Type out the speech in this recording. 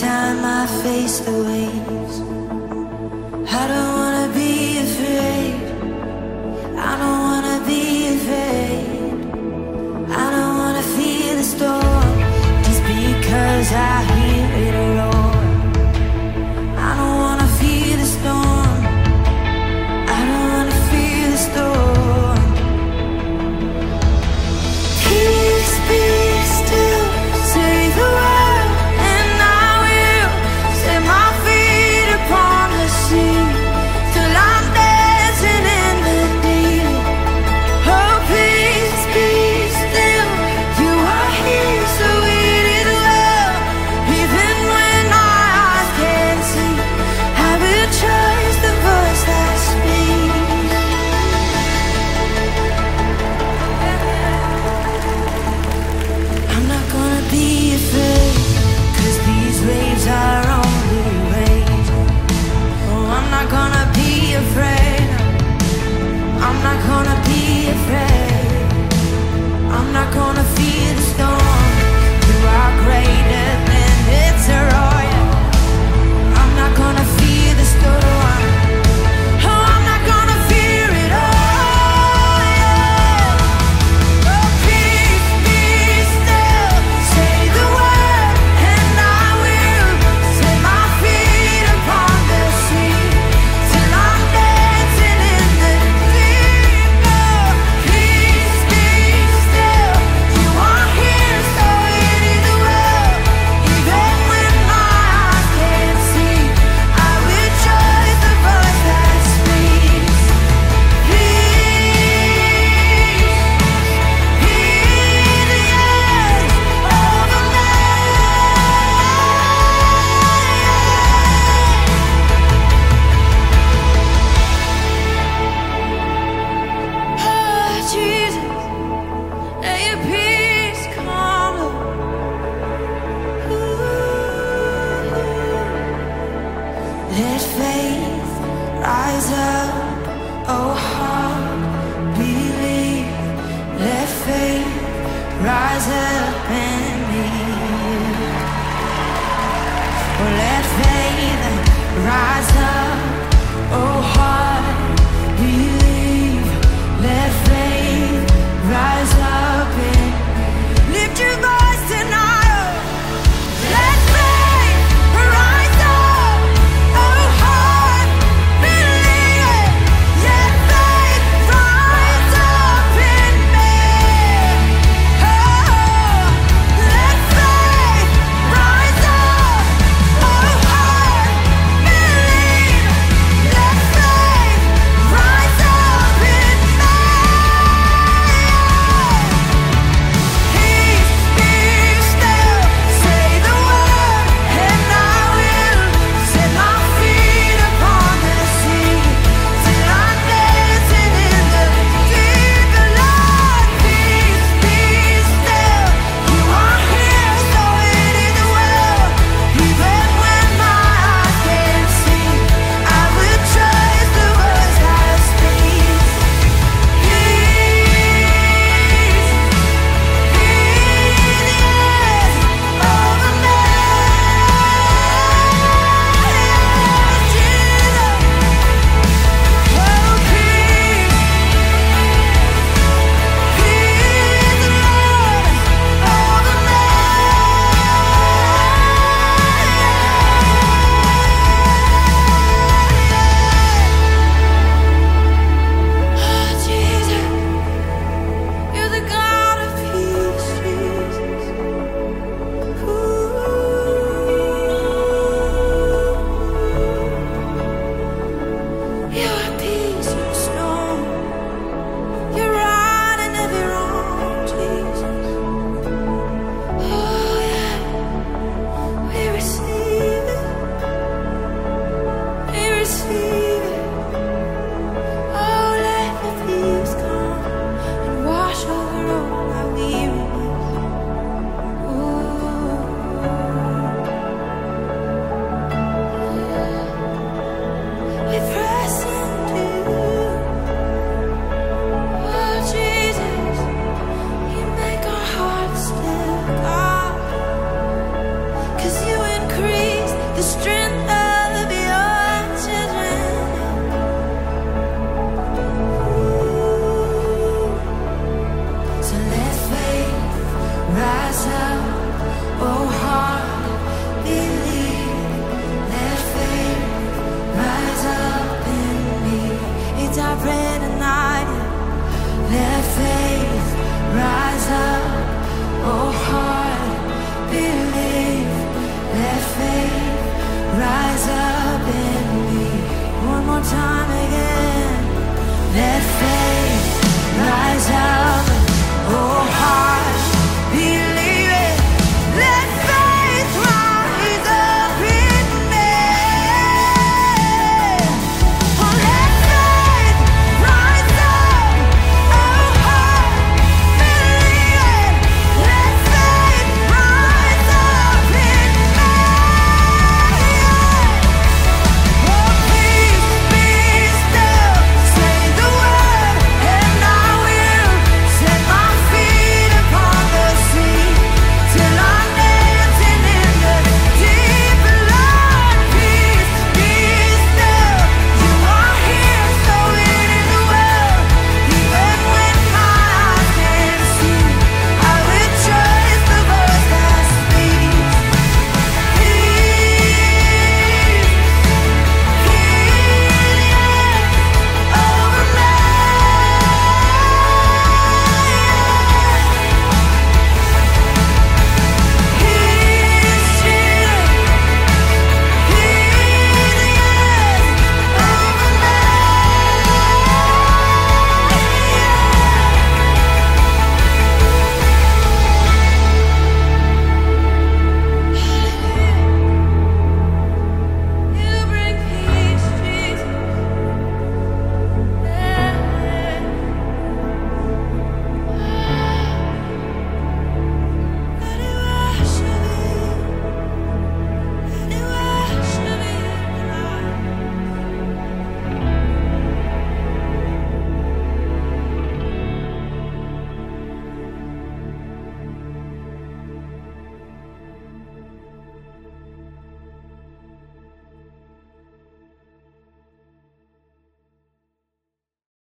time I face the waves, I don't wanna be afraid. I don't wanna be afraid. I don't wanna feel the storm just because I hear it roar. I don't wanna feel the storm. I don't wanna feel the storm. Peace, be still, say the word, and I will set my feet upon the sea till I'm dancing in the deep. Oh, peace, be still, you are here, so it is well. Even when my eyes can't see, I will trust the voice that speaks. I'm not gonna be afraid, 'cause these waves are only waves. Oh, I'm not gonna be afraid. I'm not gonna be afraid. I'm not gonna fear the storm. You are greater than its roar. I'm not gonna fear the storm. Oh, I'm not gonna fear it all. Yeah. Oh, peace, be still, say the word, and I will set my feet upon the sea till I'm dancing in the deep. Oh, peace, be still, you are here, so it is well. Even when my eyes can't see, I will trust the voice that speaks. Peace, yes, over me. Oh, Jesus, let your peace come, Lord. Ooh. Let faith rise up, oh heart, believe. Let faith rise up in me. Oh, let faith rise up, oh heart, believe. Let faith rise up in me. Lift your voice tonight. Let faith rise up, oh heart, believe. Let faith rise up in me. Oh, let faith rise up, oh heart, believe. the strength of your children. So let faith rise up, oh heart, believe. Let faith rise up in me. It's our prayer tonight. Let faith rise up, oh heart, believe. Let faith rise up in me. One more time again. Let faith rise up.